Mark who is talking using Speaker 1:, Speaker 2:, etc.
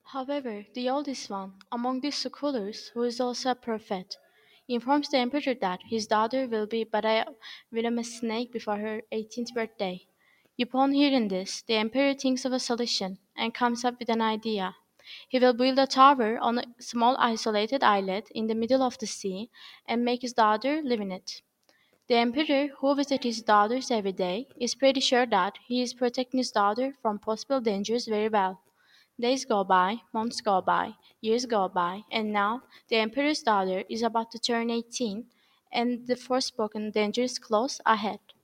Speaker 1: However, the oldest one, among these scholars, who is also a prophet, informs the emperor that his daughter will be but a venomous snake before her 18th birthday. Upon hearing this, the emperor thinks of a solution and comes up with an idea. He will build a tower on a small isolated islet in the middle of the sea and make his daughter live in it. The emperor, who visits his daughters every day, is pretty sure that he is protecting his daughter from possible dangers very well. Days go by, months go by, years go by, and now the emperor's daughter is about to turn 18, and the forspoken danger is close ahead.